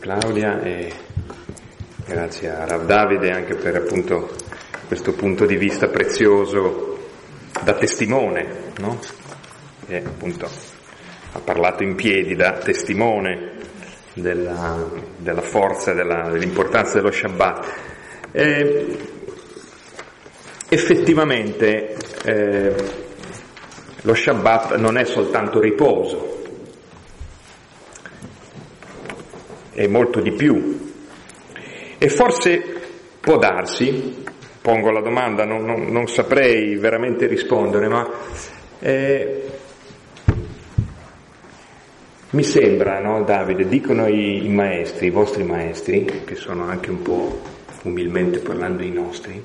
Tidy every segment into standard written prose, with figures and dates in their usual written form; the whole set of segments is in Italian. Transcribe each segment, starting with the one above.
Claudia e grazie a Rav Davide anche per appunto questo punto di vista prezioso da testimone, no? E appunto ha parlato in piedi da testimone della forza, dell'importanza dello Shabbat. Effettivamente lo Shabbat non è soltanto riposo, è molto di più. E forse può darsi, pongo la domanda, non saprei veramente rispondere, ma mi sembra, no, Davide, dicono i maestri, i vostri maestri, che sono anche un po' umilmente parlando i nostri,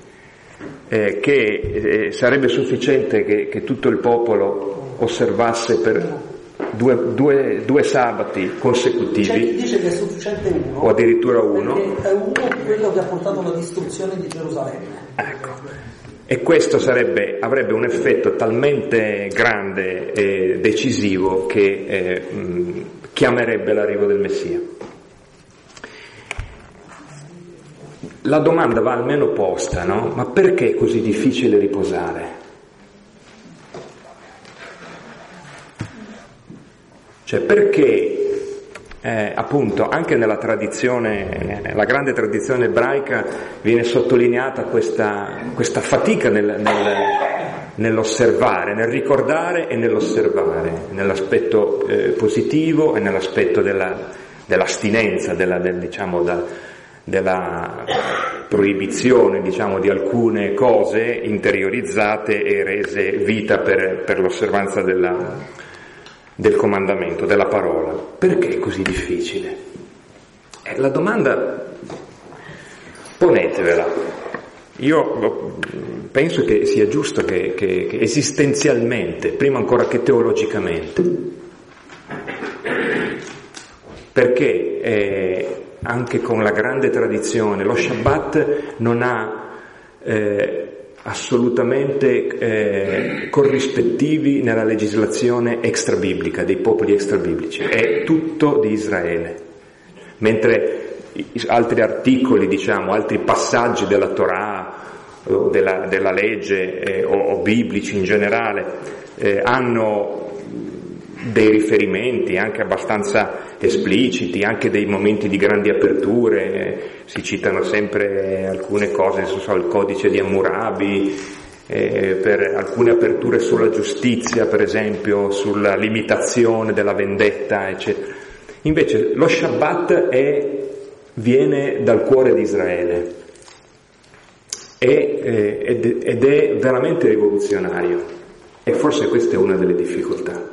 che sarebbe sufficiente che tutto il popolo osservasse per due sabati consecutivi. C'è chi dice che è sufficiente uno, o addirittura uno, perché è uno quello che ha portato alla distruzione di Gerusalemme. Ecco. E questo avrebbe un effetto talmente grande e decisivo che chiamerebbe l'arrivo del Messia. La domanda va almeno posta, no? Ma perché è così difficile riposare? Cioè perché appunto anche nella tradizione, la grande tradizione ebraica, viene sottolineata questa fatica nell'osservare, nel ricordare e nell'osservare, nell'aspetto positivo e nell'aspetto dell'astinenza, della proibizione, diciamo, di alcune cose interiorizzate e rese vita per l'osservanza del comandamento, della parola. Perché è così difficile? La domanda ponetevela. Io penso che sia giusto che esistenzialmente, prima ancora che teologicamente, perché anche con la grande tradizione lo Shabbat non ha assolutamente corrispettivi nella legislazione extrabiblica, dei popoli extrabiblici, è tutto di Israele, mentre altri articoli, diciamo, altri passaggi della Torah, della legge o biblici in generale hanno dei riferimenti anche abbastanza espliciti, anche dei momenti di grandi aperture, si citano sempre alcune cose, il codice di Hammurabi, per alcune aperture sulla giustizia, per esempio, sulla limitazione della vendetta, eccetera. Invece lo Shabbat viene dal cuore di Israele ed è veramente rivoluzionario, e forse questa è una delle difficoltà.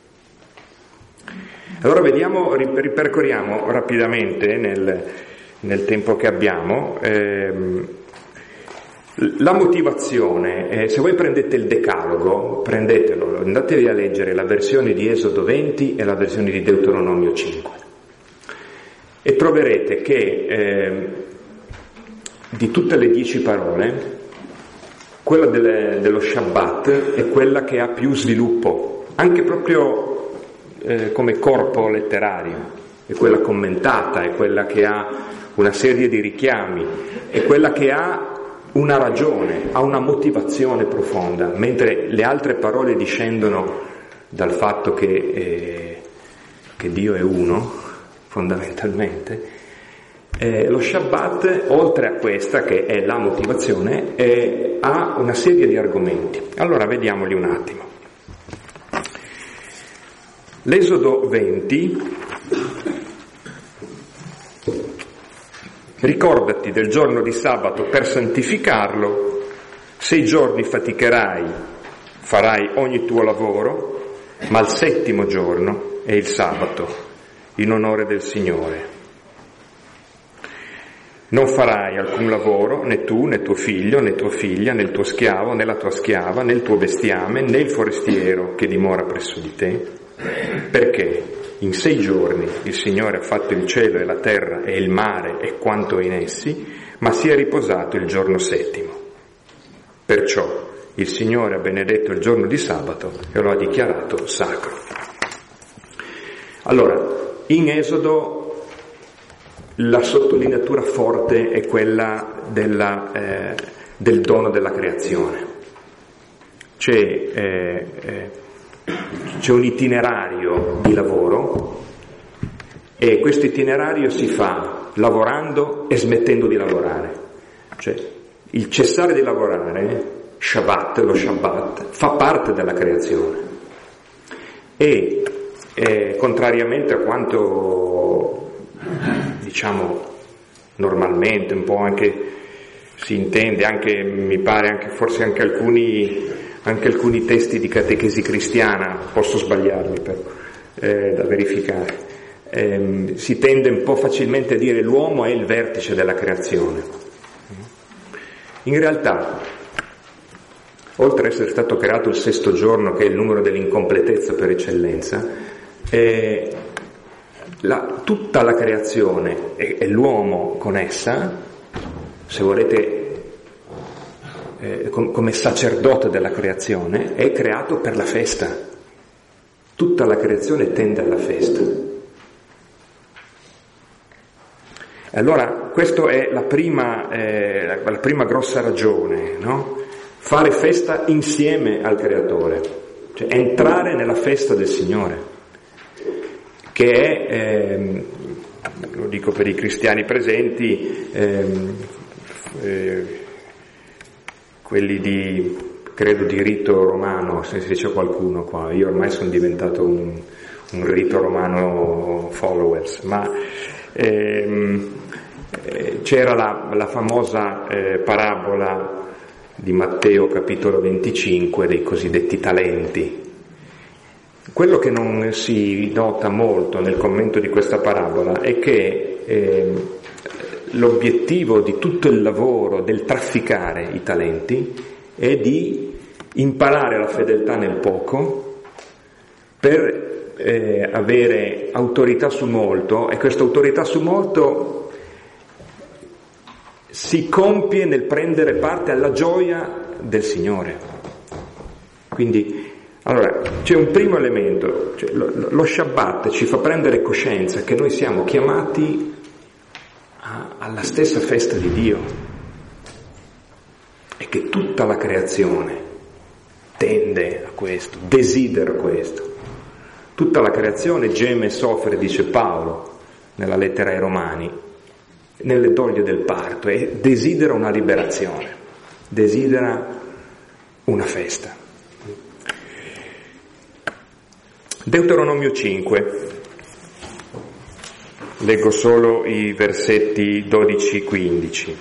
Allora ripercorriamo rapidamente nel tempo che abbiamo la motivazione. Se voi prendete il Decalogo, prendetelo, andatevi a leggere la versione di Esodo 20 e la versione di Deuteronomio 5 e troverete che di tutte le 10 parole quella dello Shabbat è quella che ha più sviluppo, anche proprio come corpo letterario, è quella commentata, è quella che ha una serie di richiami, è quella che ha una ragione, ha una motivazione profonda, mentre le altre parole discendono dal fatto che Dio è uno, fondamentalmente. Lo Shabbat, oltre a questa che è la motivazione, ha una serie di argomenti. Allora vediamoli un attimo. L'Esodo 20, ricordati del giorno di sabato per santificarlo, 6 giorni faticherai, farai ogni tuo lavoro, ma il 7° giorno è il sabato, in onore del Signore. Non farai alcun lavoro, né tu, né tuo figlio, né tua figlia, né il tuo schiavo, né la tua schiava, né il tuo bestiame, né il forestiero che dimora presso di te, perché in 6 giorni il Signore ha fatto il cielo e la terra e il mare e quanto in essi, ma si è riposato il giorno 7. Perciò il Signore ha benedetto il giorno di sabato e lo ha dichiarato sacro. Allora, in Esodo la sottolineatura forte è quella del dono della creazione. C'è un itinerario di lavoro, e questo itinerario si fa lavorando e smettendo di lavorare. Cioè, il cessare di lavorare, lo Shabbat, fa parte della creazione. E contrariamente a quanto, diciamo, normalmente un po' anche si intende, anche mi pare, anche forse anche alcuni testi di catechesi cristiana, posso sbagliarmi però, da verificare, si tende un po' facilmente a dire l'uomo è il vertice della creazione. In realtà, oltre ad essere stato creato il sesto giorno, che è il numero dell'incompletezza per eccellenza, tutta la creazione e l'uomo con essa, se volete, come sacerdote della creazione, è creato per la festa. Tutta la creazione tende alla festa. Allora, questa è la prima grossa ragione, no? Fare festa insieme al Creatore, cioè entrare nella festa del Signore, che è, lo dico per i cristiani presenti, quelli credo di rito romano, se c'è qualcuno qua, io ormai sono diventato un rito romano followers, ma c'era la famosa parabola di Matteo capitolo 25 dei cosiddetti talenti. Quello che non si nota molto nel commento di questa parabola è che l'obiettivo di tutto il lavoro del trafficare i talenti è di imparare la fedeltà nel poco per avere autorità su molto, e questa autorità su molto si compie nel prendere parte alla gioia del Signore. Quindi, allora, c'è un primo elemento, cioè lo Shabbat ci fa prendere coscienza che noi siamo chiamati alla stessa festa di Dio, e che tutta la creazione tende a questo, desidera questo. Tutta la creazione geme e soffre, dice Paolo nella lettera ai Romani, nelle doglie del parto, e desidera una liberazione, desidera una festa. Deuteronomio 5, leggo solo i versetti 12-15.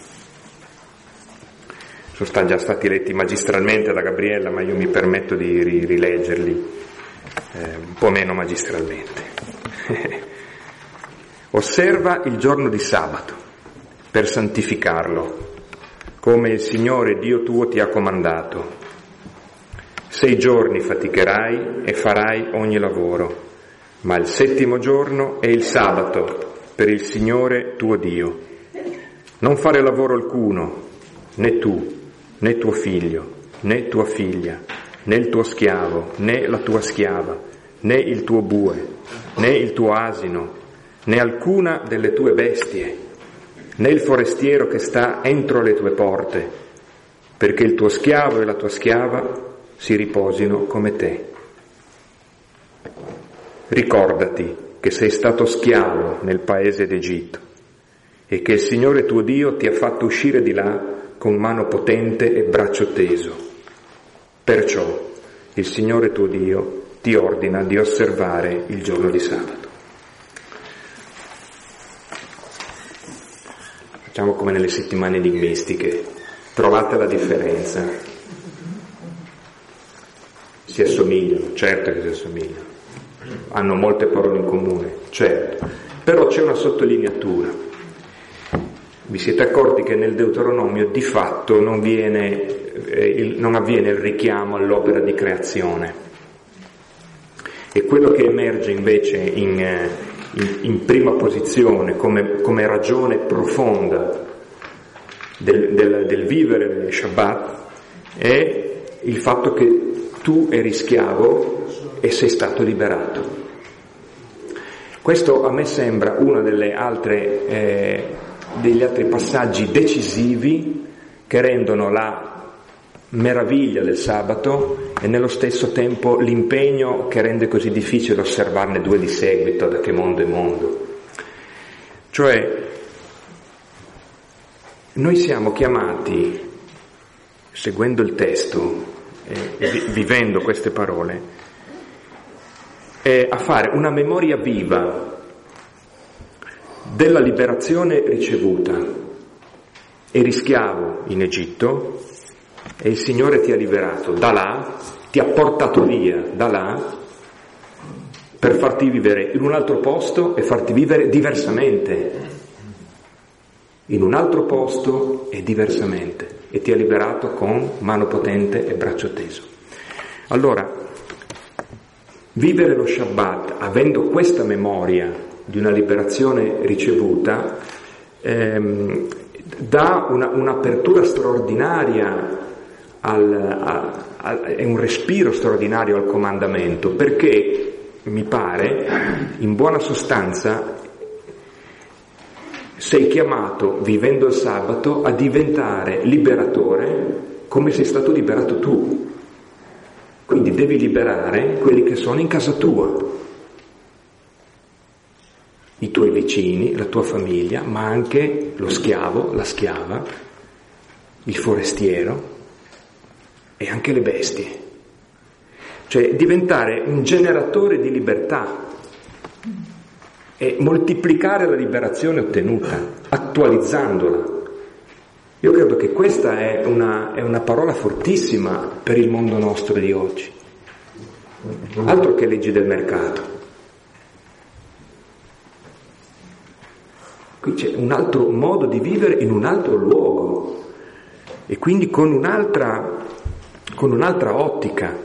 Sono già stati letti magistralmente da Gabriella, ma io mi permetto di rileggerli un po' meno magistralmente. Osserva il giorno di sabato per santificarlo, come il Signore Dio tuo ti ha comandato. 6 giorni faticherai e farai ogni lavoro, ma il 7° giorno è il sabato per il Signore tuo Dio. Non fare lavoro alcuno, né tu, né tuo figlio, né tua figlia, né il tuo schiavo, né la tua schiava, né il tuo bue, né il tuo asino, né alcuna delle tue bestie, né il forestiero che sta entro le tue porte, perché il tuo schiavo e la tua schiava si riposino come te. Ricordati che sei stato schiavo nel paese d'Egitto e che il Signore tuo Dio ti ha fatto uscire di là con mano potente e braccio teso. Perciò il Signore tuo Dio ti ordina di osservare il giorno di sabato. Facciamo come nelle settimane enigmistiche, trovate la differenza. Si assomigliano, certo che si assomigliano, hanno molte parole in comune, certo, però c'è una sottolineatura. Vi siete accorti che nel Deuteronomio di fatto non avviene il richiamo all'opera di creazione, e quello che emerge invece in prima posizione come ragione profonda del vivere del Shabbat è il fatto che tu eri schiavo e sei stato liberato. Questo a me sembra uno degli altri passaggi decisivi che rendono la meraviglia del sabato e nello stesso tempo l'impegno che rende così difficile osservarne due di seguito, da che mondo è mondo. Cioè, noi siamo chiamati, seguendo il testo e vivendo queste parole, a fare una memoria viva della liberazione ricevuta. Eri schiavo in Egitto e il Signore ti ha liberato da là, ti ha portato via da là per farti vivere in un altro posto e farti vivere diversamente, in un altro posto e diversamente, e ti ha liberato con mano potente e braccio teso. Allora, vivere lo Shabbat avendo questa memoria di una liberazione ricevuta dà un'apertura straordinaria è un respiro straordinario al comandamento, perché mi pare, in buona sostanza, sei chiamato, vivendo il sabato, a diventare liberatore come sei stato liberato tu. Quindi devi liberare quelli che sono in casa tua, i tuoi vicini, la tua famiglia, ma anche lo schiavo, la schiava, il forestiero e anche le bestie. Cioè diventare un generatore di libertà e moltiplicare la liberazione ottenuta, attualizzandola. Io credo che questa è una parola fortissima per il mondo nostro di oggi. Altro che leggi del mercato. Qui c'è un altro modo di vivere in un altro luogo e quindi con un'altra ottica.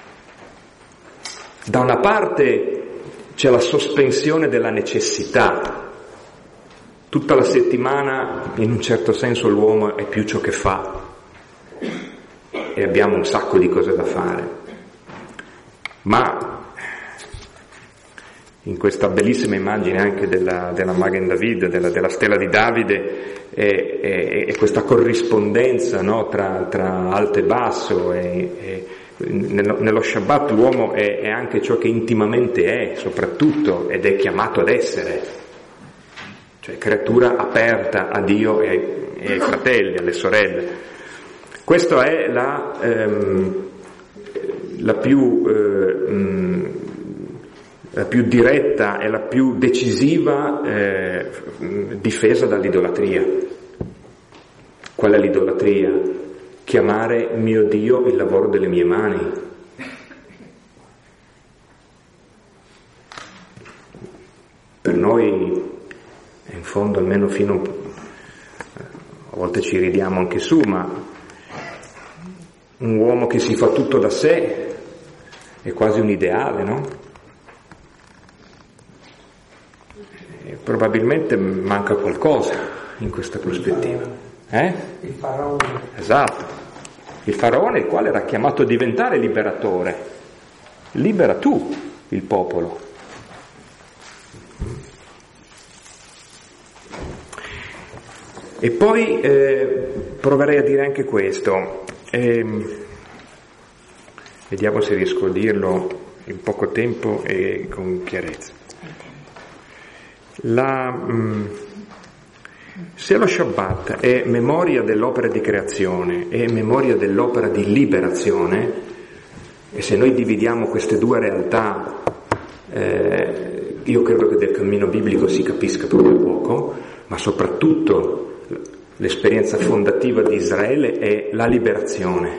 Da una parte c'è la sospensione della necessità. Tutta la settimana, in un certo senso, l'uomo è più ciò che fa e abbiamo un sacco di cose da fare. Ma in questa bellissima immagine anche della Magen David, della stella di Davide, e questa corrispondenza, no, tra alto e basso, nello Shabbat l'uomo è anche ciò che intimamente è, soprattutto, ed è chiamato ad essere. Cioè creatura aperta a Dio e ai fratelli, alle sorelle. Questa è la più diretta e la più decisiva difesa dall'idolatria. Qual è l'idolatria? Chiamare mio Dio il lavoro delle mie mani. Per noi, in fondo, almeno a volte ci ridiamo anche su, ma un uomo che si fa tutto da sé è quasi un ideale, no? E probabilmente manca qualcosa in questa prospettiva. Il faraone. Esatto. Il faraone, il quale era chiamato a diventare liberatore. Libera tu il popolo. E poi proverei a dire anche questo, vediamo se riesco a dirlo in poco tempo e con chiarezza. Se lo Shabbat è memoria dell'opera di creazione e memoria dell'opera di liberazione, e se noi dividiamo queste due realtà, io credo che del cammino biblico si capisca proprio poco, ma soprattutto l'esperienza fondativa di Israele è la liberazione.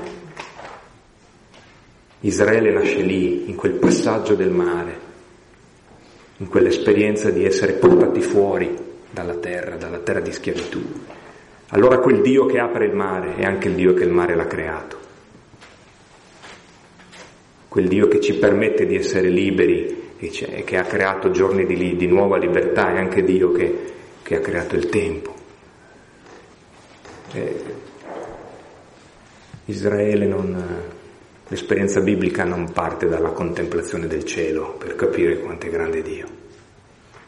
Israele nasce lì, in quel passaggio del mare, in quell'esperienza di essere portati fuori dalla terra di schiavitù. Allora quel Dio che apre il mare è anche il Dio che il mare l'ha creato. Quel Dio che ci permette di essere liberi e che ha creato giorni di nuova libertà è anche Dio che ha creato il tempo. Israele l'esperienza biblica non parte dalla contemplazione del cielo per capire quanto è grande Dio.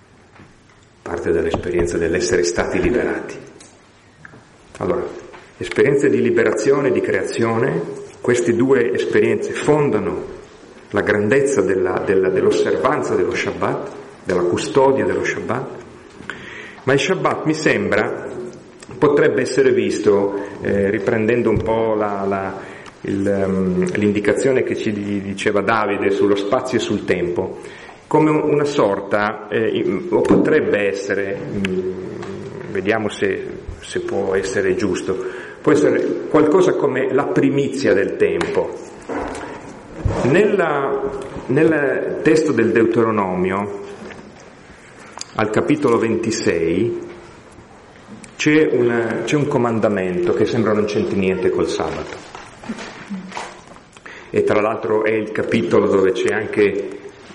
parte dell'esperienza dell'essere stati liberati. Allora, esperienze di liberazione e di creazione, queste due esperienze fondano la grandezza dell'osservanza dello Shabbat, della custodia dello Shabbat, ma il Shabbat mi sembra potrebbe essere visto, riprendendo un po' l'indicazione che ci diceva Davide sullo spazio e sul tempo, come una sorta, o potrebbe essere, vediamo se può essere giusto, può essere qualcosa come la primizia del tempo. Nel testo del Deuteronomio, al capitolo 26, c'è un comandamento che sembra non c'entri niente col sabato. E tra l'altro è il capitolo dove c'è anche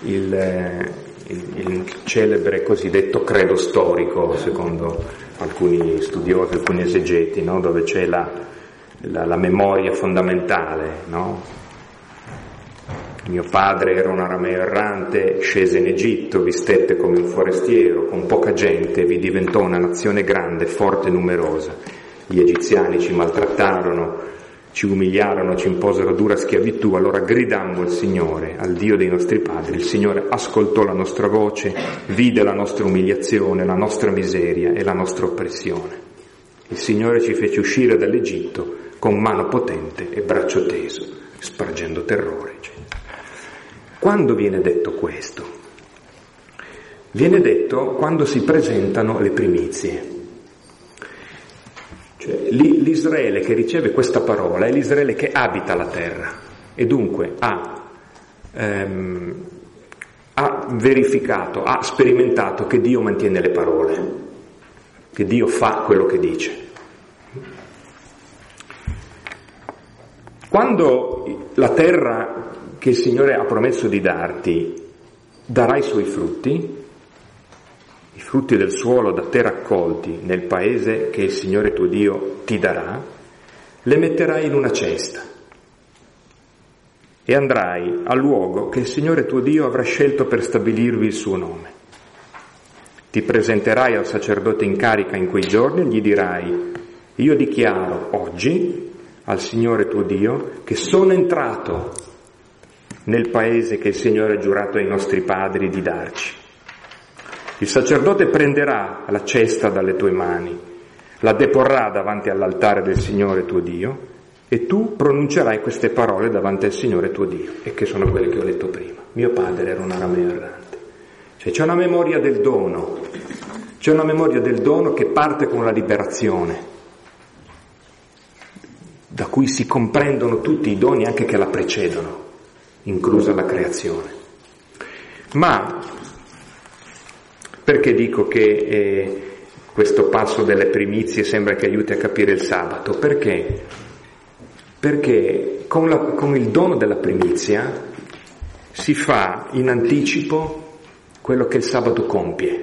il celebre cosiddetto credo storico, secondo alcuni studiosi, alcuni esegeti, no? Dove c'è la memoria fondamentale, no? Mio padre era un arameo errante, scese in Egitto, vi stette come un forestiero, con poca gente, vi diventò una nazione grande, forte e numerosa. Gli egiziani ci maltrattarono, ci umiliarono, ci imposero dura schiavitù, allora gridammo al Signore, al Dio dei nostri padri. Il Signore ascoltò la nostra voce, vide la nostra umiliazione, la nostra miseria e la nostra oppressione. Il Signore ci fece uscire dall'Egitto con mano potente e braccio teso, spargendo terrore, eccetera. Quando viene detto questo? Viene detto quando si presentano le primizie. Cioè, l'Israele che riceve questa parola è l'Israele che abita la terra e dunque ha verificato, ha sperimentato che Dio mantiene le parole, che Dio fa quello che dice. Quando la terra che il Signore ha promesso di darti darà i suoi frutti, i frutti del suolo da te raccolti nel paese che il Signore tuo Dio ti darà, le metterai in una cesta e andrai al luogo che il Signore tuo Dio avrà scelto per stabilirvi il suo nome. Ti presenterai al sacerdote in carica in quei giorni e gli dirai: io dichiaro oggi al Signore tuo Dio che sono entrato nel paese che il Signore ha giurato ai nostri padri di darci. Il sacerdote prenderà la cesta dalle tue mani, la deporrà davanti all'altare del Signore tuo Dio e tu pronuncerai queste parole davanti al Signore tuo Dio, e che sono quelle che ho letto prima. Mio padre era un arameo errante. Cioè c'è una memoria del dono, c'è una memoria del dono che parte con la liberazione, da cui si comprendono tutti i doni anche che la precedono, inclusa la creazione. Ma perché dico che questo passo delle primizie sembra che aiuti a capire il sabato? Perché con il dono della primizia si fa in anticipo quello che il sabato compie.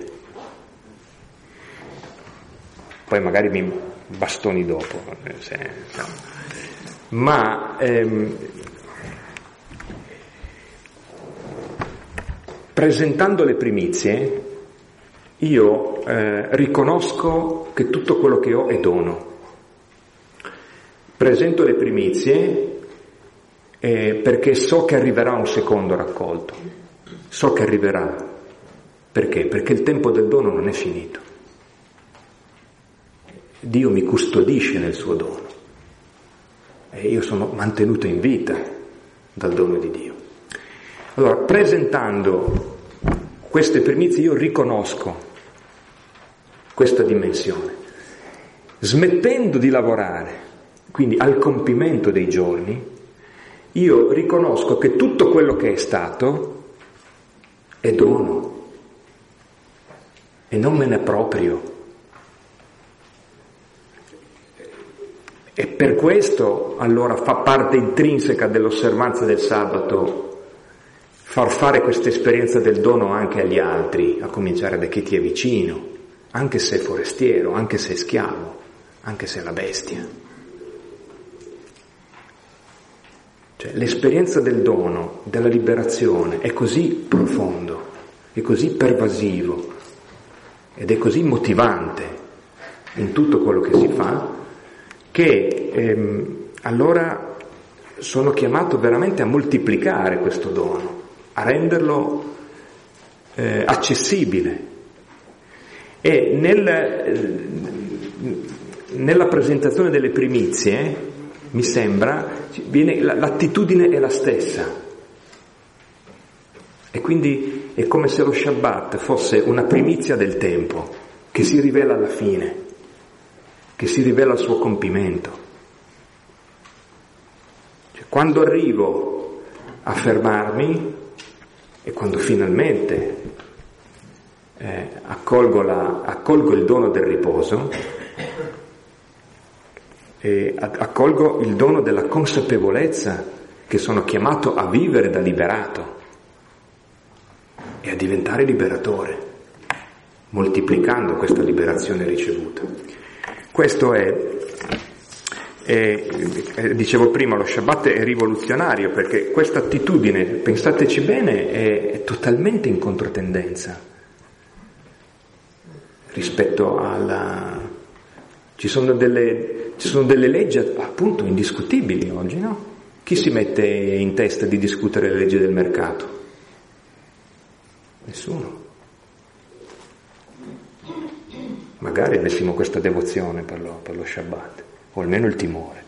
Poi magari mi bastoni dopo, ma presentando le primizie io riconosco che tutto quello che ho è dono. Presento le primizie perché so che arriverà un secondo raccolto, so che arriverà. Perché? Perché il tempo del dono non è finito. Dio mi custodisce nel suo dono e io sono mantenuto in vita dal dono di Dio. Allora, presentando queste primizie io riconosco questa dimensione. Smettendo di lavorare, quindi al compimento dei giorni, io riconosco che tutto quello che è stato è dono e non me ne approprio. E per questo allora fa parte intrinseca dell'osservanza del sabato far fare questa esperienza del dono anche agli altri, a cominciare da chi ti è vicino, anche se è forestiero, anche se è schiavo, anche se è la bestia. Cioè, l'esperienza del dono, della liberazione è così profondo, è così pervasivo, ed è così motivante in tutto quello che si fa, che allora sono chiamato veramente a moltiplicare questo dono, a renderlo accessibile. E nella presentazione delle primizie, mi sembra, l'attitudine è la stessa. E quindi è come se lo Shabbat fosse una primizia del tempo, che si rivela alla fine, che si rivela al suo compimento. Cioè, quando arrivo a fermarmi e quando finalmente accolgo il dono del riposo, e accolgo il dono della consapevolezza che sono chiamato a vivere da liberato e a diventare liberatore, moltiplicando questa liberazione ricevuta. Questo dicevo prima, lo Shabbat è rivoluzionario, perché questa attitudine, pensateci bene, è totalmente in controtendenza rispetto ci sono delle leggi appunto indiscutibili oggi, no? Chi si mette in testa di discutere le leggi del mercato? Nessuno. Magari avessimo questa devozione per lo Shabbat, o almeno il timore.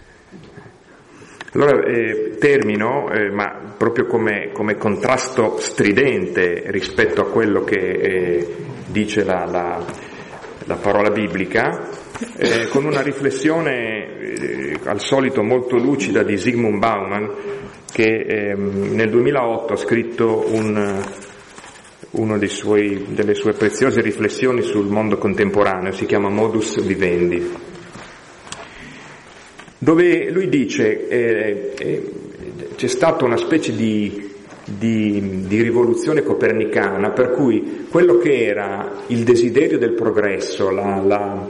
Allora termino, ma proprio come contrasto stridente rispetto a quello che dice la parola biblica, con una riflessione al solito molto lucida di Zygmunt Bauman, che nel 2008 ha scritto una delle sue preziose riflessioni sul mondo contemporaneo, si chiama Modus Vivendi, dove lui dice c'è stata una specie di rivoluzione copernicana, per cui quello che era il desiderio del progresso, la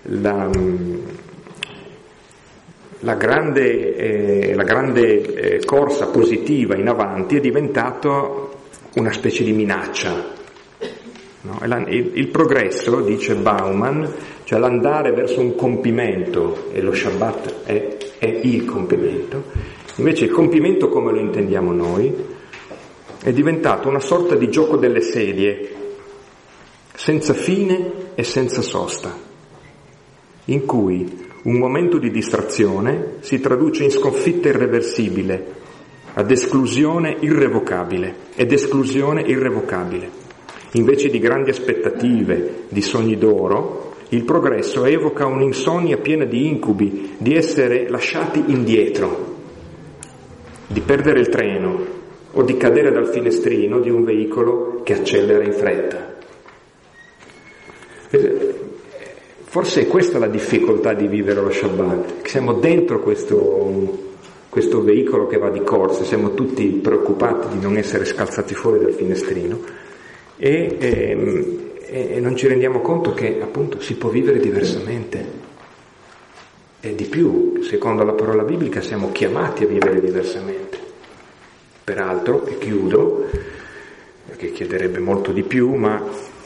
grande corsa positiva in avanti, è diventato una specie di minaccia, no? Il progresso, dice Bauman, cioè l'andare verso un compimento, e lo Shabbat è il compimento, invece il compimento come lo intendiamo noi è diventato una sorta di gioco delle sedie, senza fine e senza sosta, in cui un momento di distrazione si traduce in sconfitta irreversibile, ad esclusione irrevocabile, ed esclusione irrevocabile. Invece di grandi aspettative, di sogni d'oro, il progresso evoca un'insonnia piena di incubi, di essere lasciati indietro, di perdere il treno o di cadere dal finestrino di un veicolo che accelera in fretta. Forse è questa la difficoltà di vivere lo Shabbat, che siamo dentro questo veicolo che va di corsa, siamo tutti preoccupati di non essere scalzati fuori dal finestrino e non ci rendiamo conto che appunto si può vivere diversamente, e di più, secondo la parola biblica siamo chiamati a vivere diversamente. Peraltro, e chiudo, perché chiederebbe molto di più, ma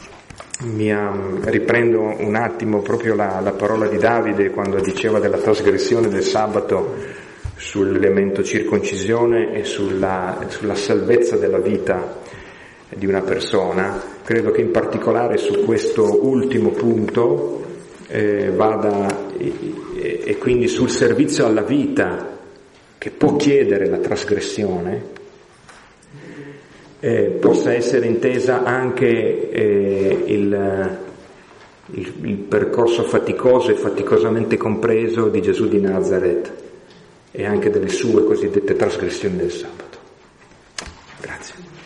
riprendo un attimo proprio la parola di Davide quando diceva della trasgressione del sabato, sull'elemento circoncisione e sulla salvezza della vita di una persona. Credo che in particolare su questo ultimo punto vada, e quindi sul servizio alla vita che può chiedere la trasgressione, possa essere intesa anche il percorso faticoso e faticosamente compreso di Gesù di Nazareth, e anche delle sue cosiddette trasgressioni del sabato. Grazie.